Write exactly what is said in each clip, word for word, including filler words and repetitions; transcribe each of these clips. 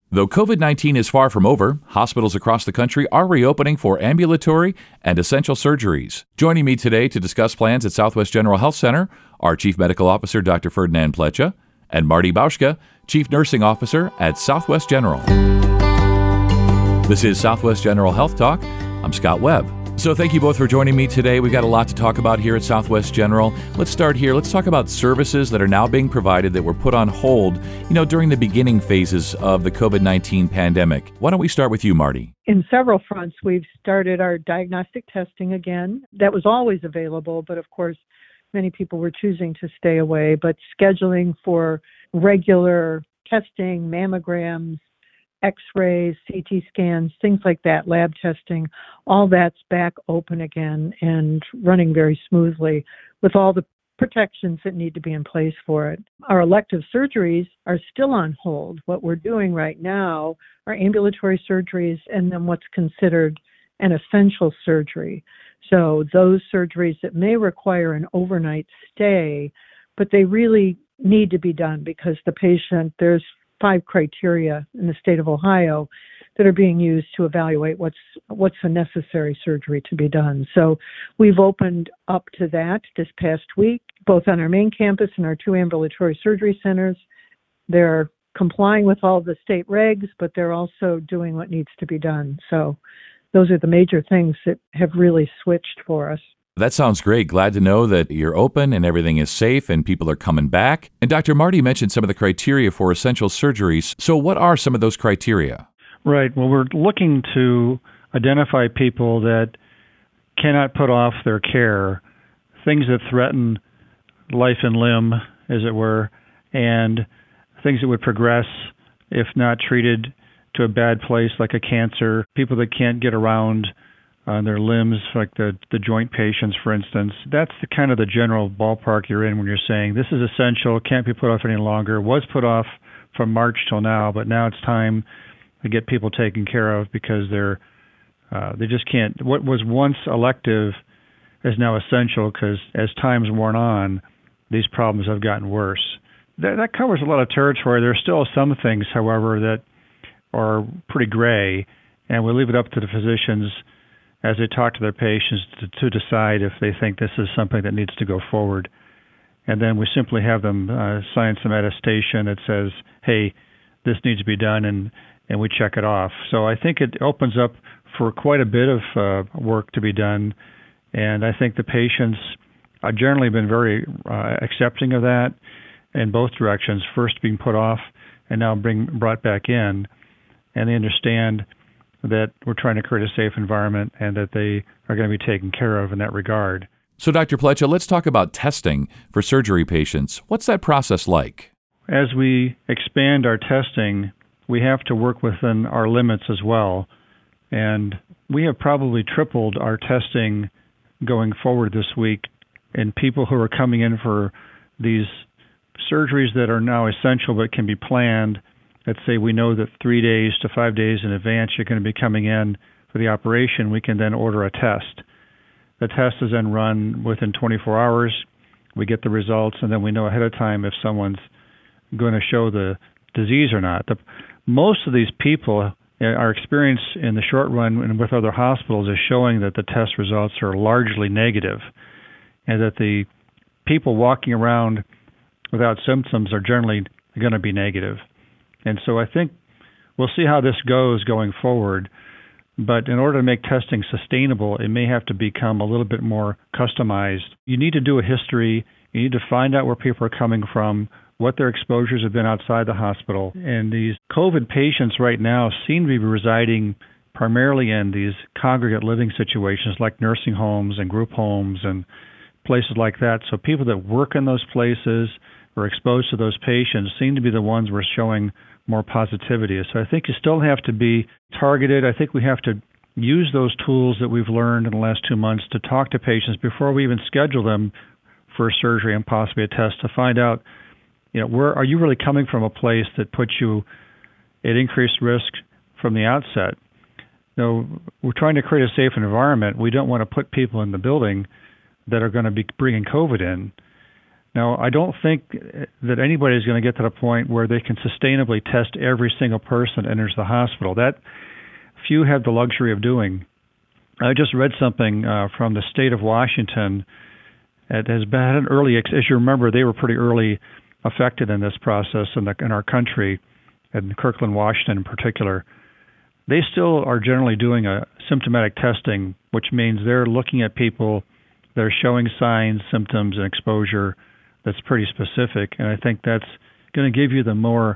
Though COVID nineteen is far from over, hospitals across the country are reopening for ambulatory and essential surgeries. Joining me today to discuss plans at Southwest General Health Center are Chief Medical Officer Doctor Ferdinand Plecha and Marty Bauschka, Chief Nursing Officer at Southwest General. This is Southwest General Health Talk. I'm Scott Webb. So thank you both for joining me today. We've got a lot to talk about here at Southwest General. Let's start here. Let's talk about services that are now being provided that were put on hold, you know, during the beginning phases of the COVID nineteen pandemic. Why don't we start with you, Marty? In several fronts, we've started our diagnostic testing again. That was always available, but of course, many people were choosing to stay away. But scheduling for regular testing, mammograms, X-rays, C T scans, things like that, lab testing, all that's back open again and running very smoothly with all the protections that need to be in place for it. Our elective surgeries are still on hold. What we're doing right now are ambulatory surgeries and then what's considered an essential surgery. So those surgeries that may require an overnight stay, but they really need to be done because the patient, there's five criteria in the state of Ohio that are being used to evaluate what's what's a necessary surgery to be done. So we've opened up to that this past week, both on our main campus and our two ambulatory surgery centers. They're complying with all the state regs, but they're also doing what needs to be done. So those are the major things that have really switched for us. That sounds great. Glad to know that you're open and everything is safe and people are coming back. And Doctor Marty mentioned some of the criteria for essential surgeries. So what are some of those criteria? Right. Well, we're looking to identify people that cannot put off their care, things that threaten life and limb, as it were, and things that would progress if not treated to a bad place like a cancer, people that can't get around on their limbs, like the, the joint patients, for instance. That's the kind of the general ballpark you're in when you're saying this is essential, can't be put off any longer, was put off from March till now, but now it's time to get people taken care of because they're uh, they just can't. What was once elective is now essential because as time's worn on, these problems have gotten worse. That, that covers a lot of territory. There are still some things, however, that are pretty gray, and we leave it up to the physicians as they talk to their patients to, to decide if they think this is something that needs to go forward. And then we simply have them uh, sign some attestation that says, hey, this needs to be done, and, and we check it off. So I think it opens up for quite a bit of uh, work to be done, and I think the patients have generally been very uh, accepting of that in both directions, first being put off and now being brought back in, and they understand that we're trying to create a safe environment and that they are going to be taken care of in that regard. So, Doctor Plecha, let's talk about testing for surgery patients. What's that process like? As we expand our testing, we have to work within our limits as well. And we have probably tripled our testing going forward this week in people who are coming in for these surgeries that are now essential but can be planned. Let's say we know that three days to five days in advance you're going to be coming in for the operation, we can then order a test. The test is then run within twenty-four hours. We get the results, and then we know ahead of time if someone's going to show the disease or not. The, most of these people, our experience in the short run and with other hospitals is showing that the test results are largely negative, and that the people walking around without symptoms are generally going to be negative. And so I think we'll see how this goes going forward. But in order to make testing sustainable, it may have to become a little bit more customized. You need to do a history. You need to find out where people are coming from, what their exposures have been outside the hospital. And these COVID patients right now seem to be residing primarily in these congregate living situations like nursing homes and group homes and places like that. So people that work in those places or exposed to those patients seem to be the ones we're showing more positivity. So I think you still have to be targeted. I think we have to use those tools that we've learned in the last two months to talk to patients before we even schedule them for surgery and possibly a test to find out, you know, where are you really coming from a place that puts you at increased risk from the outset. You know, we're trying to create a safe environment. We don't want to put people in the building that are going to be bringing COVID in. Now, I don't think that anybody is going to get to the point where they can sustainably test every single person that enters the hospital. That few have the luxury of doing. I just read something uh, from the state of Washington. It has been an early, as you remember, they were pretty early affected in this process in, the, in our country, in Kirkland, Washington in particular. They still are generally doing a symptomatic testing, which means they're looking at people that are showing signs, symptoms, and exposure that's pretty specific. And I think that's going to give you the more,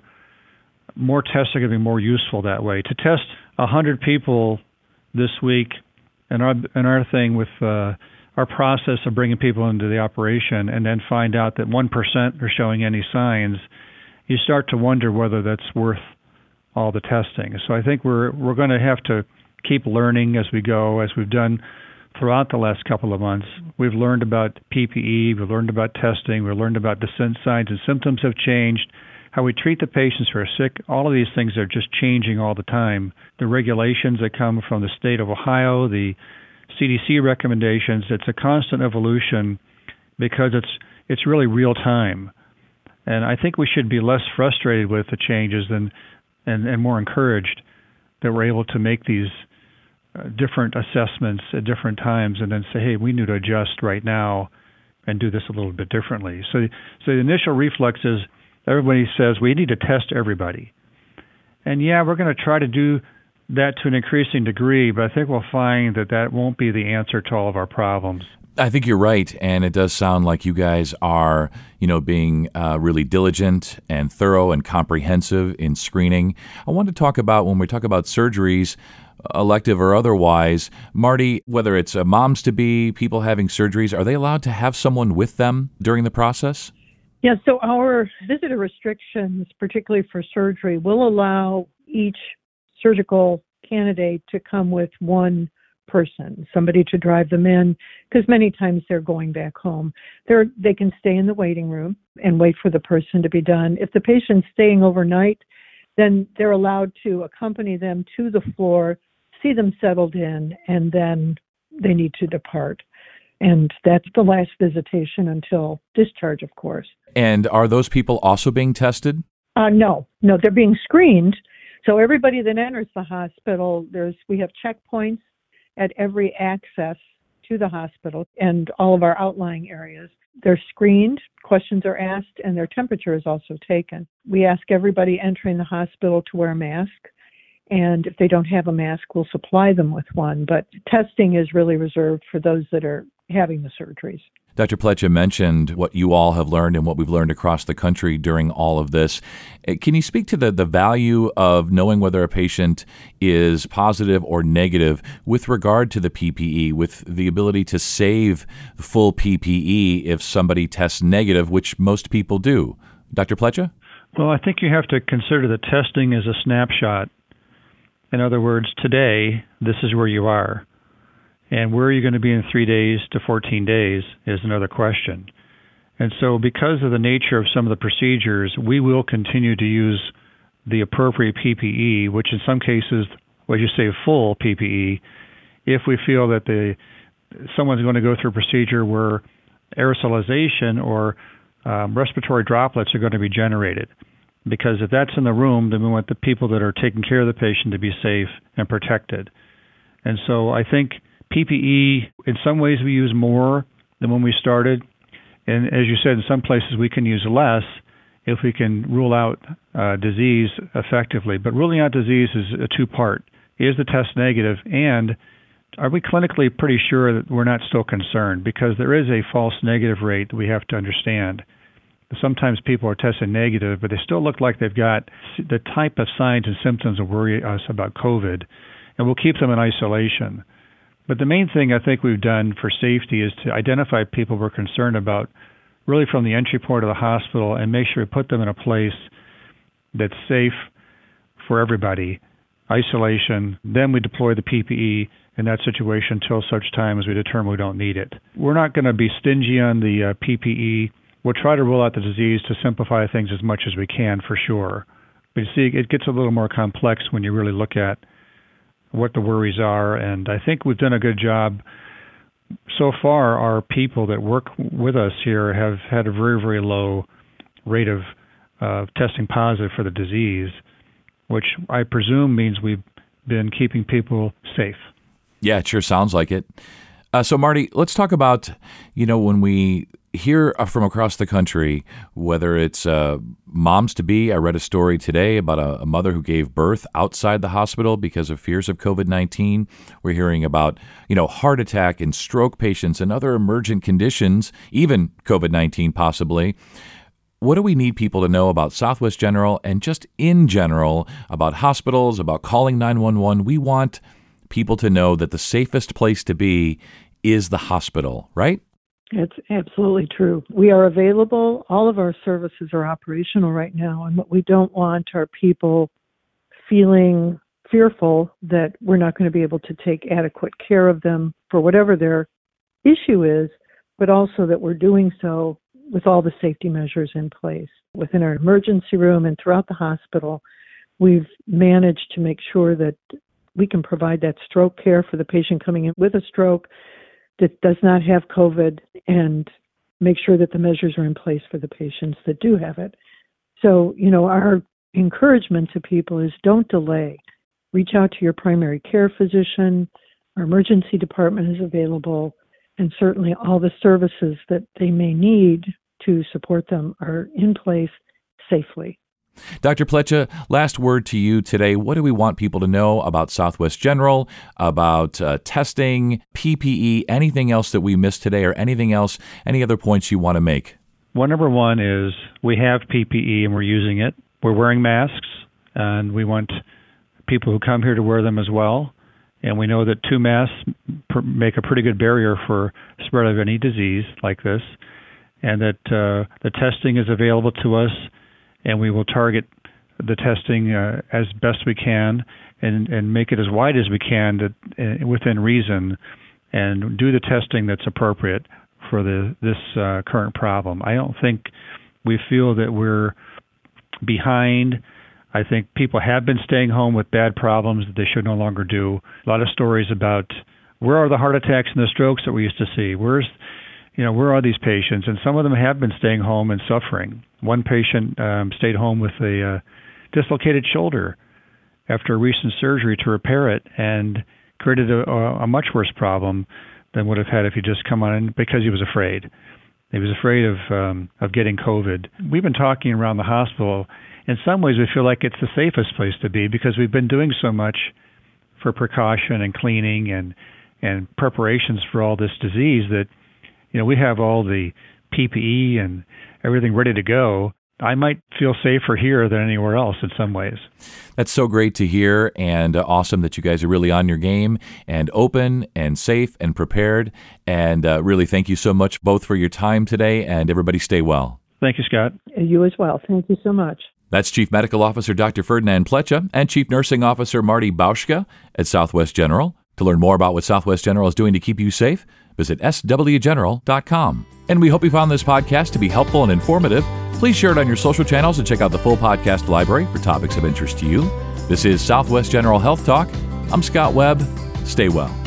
more tests are going to be more useful that way. To test one hundred people this week, and our, and our thing with uh, our process of bringing people into the operation and then find out that one percent are showing any signs, you start to wonder whether that's worth all the testing. So I think we're we're going to have to keep learning as we go, as we've done throughout the last couple of months. We've learned about P P E, we've learned about testing, we've learned about the signs and symptoms have changed, how we treat the patients who are sick. All of these things are just changing all the time. The regulations that come from the state of Ohio, the C D C recommendations, it's a constant evolution because it's it's really real time. And I think we should be less frustrated with the changes than and, and more encouraged that we're able to make these uh, different assessments at different times and then say, hey, we need to adjust right now and do this a little bit differently. So, so the initial reflex is everybody says we need to test everybody. And yeah, we're going to try to do that to an increasing degree, but I think we'll find that that won't be the answer to all of our problems. I think you're right, and it does sound like you guys are, you know, being uh, really diligent and thorough and comprehensive in screening. I want to talk about, when we talk about surgeries, elective or otherwise, Marty, whether it's uh, moms-to-be, people having surgeries, are they allowed to have someone with them during the process? Yeah, so our visitor restrictions, particularly for surgery, will allow each surgical candidate to come with one person, somebody to drive them in, because many times they're going back home. They're, they can stay in the waiting room and wait for the person to be done. If the patient's staying overnight, then they're allowed to accompany them to the floor, see them settled in, and then they need to depart. And that's the last visitation until discharge, of course. And are those people also being tested? Uh, no, no, they're being screened. So everybody that enters the hospital, there's we have checkpoints at every access to the hospital and all of our outlying areas. They're screened, questions are asked, and their temperature is also taken. We ask everybody entering the hospital to wear a mask, and if they don't have a mask, we'll supply them with one. But testing is really reserved for those that are having the surgeries. Doctor Plecza mentioned what you all have learned and what we've learned across the country during all of this. Can you speak to the, the value of knowing whether a patient is positive or negative with regard to the P P E, with the ability to save full P P E if somebody tests negative, which most people do? Doctor Plecza? Well, I think you have to consider that testing is a snapshot. In other words, today, this is where you are. And where are you going to be in three days to fourteen days is another question. And so because of the nature of some of the procedures, we will continue to use the appropriate P P E, which in some cases, what you say, full P P E, if we feel that the someone's going to go through a procedure where aerosolization or um, respiratory droplets are going to be generated. Because if that's in the room, then we want the people that are taking care of the patient to be safe and protected. And so I think P P E, in some ways we use more than when we started. And as you said, in some places we can use less if we can rule out uh, disease effectively. But ruling out disease is a two-part. Is the test negative? And are we clinically pretty sure that we're not still concerned? Because there is a false negative rate that we have to understand. Sometimes people are tested negative, but they still look like they've got the type of signs and symptoms that worry us about COVID, and we'll keep them in isolation. But the main thing I think we've done for safety is to identify people we're concerned about really from the entry point of the hospital and make sure we put them in a place that's safe for everybody, isolation. Then we deploy the P P E in that situation until such time as we determine we don't need it. We're not going to be stingy on the uh, P P E. We'll try to rule out the disease to simplify things as much as we can, for sure. But you see, it gets a little more complex when you really look at what the worries are, and I think we've done a good job so far, our people that work with us here have had a very, very low rate of uh, testing positive for the disease, which I presume means we've been keeping people safe. Yeah, it sure sounds like it. Uh, so, Marty, let's talk about, you know, when we hear from across the country, whether it's uh, moms-to-be. I read a story today about a, a mother who gave birth outside the hospital because of fears of covid nineteen. We're hearing about, you know, heart attack and stroke patients and other emergent conditions, even covid nineteen possibly. What do we need people to know about Southwest General and just in general about hospitals, about calling nine one one? We want people to know that the safest place to be is the hospital, right? It's absolutely true. We are available. All of our services are operational right now. And what we don't want are people feeling fearful that we're not going to be able to take adequate care of them for whatever their issue is, but also that we're doing so with all the safety measures in place. Within our emergency room and throughout the hospital, we've managed to make sure that we can provide that stroke care for the patient coming in with a stroke that does not have COVID, and make sure that the measures are in place for the patients that do have it. So, you know, our encouragement to people is don't delay. Reach out to your primary care physician. Our emergency department is available, and certainly all the services that they may need to support them are in place safely. Doctor Plecza, last word to you today. What do we want people to know about Southwest General, about uh, testing, P P E, anything else that we missed today, or anything else, any other points you want to make? Well, number one is we have P P E and we're using it. We're wearing masks, and we want people who come here to wear them as well. And we know that two masks pr- make a pretty good barrier for spread of any disease like this, and that uh, the testing is available to us, and we will target the testing uh, as best we can and, and make it as wide as we can to, uh, within reason, and do the testing that's appropriate for the this uh, current problem. I don't think we feel that we're behind. I think people have been staying home with bad problems that they should no longer do. A lot of stories about where are the heart attacks and the strokes that we used to see? Where's You know, where are these patients? And some of them have been staying home and suffering. One patient um, stayed home with a uh, dislocated shoulder after a recent surgery to repair it, and created a, a much worse problem than would have had if he just come on in, because he was afraid. He was afraid of um, of getting COVID. We've been talking around the hospital. In some ways, we feel like it's the safest place to be because we've been doing so much for precaution and cleaning and and preparations for all this disease that, you know, we have all the P P E and everything ready to go. I might feel safer here than anywhere else in some ways. That's so great to hear, and uh, awesome that you guys are really on your game and open and safe and prepared. And uh, really thank you so much both for your time today, and everybody stay well. Thank you, Scott. You as well. Thank you so much. That's Chief Medical Officer Doctor Ferdinand Plecza and Chief Nursing Officer Marty Bauschka at Southwest General. To learn more about what Southwest General is doing to keep you safe, visit S W general dot com. And we hope you found this podcast to be helpful and informative. Please share it on your social channels and check out the full podcast library for topics of interest to you. This is Southwest General Health Talk. I'm Scott Webb. Stay well.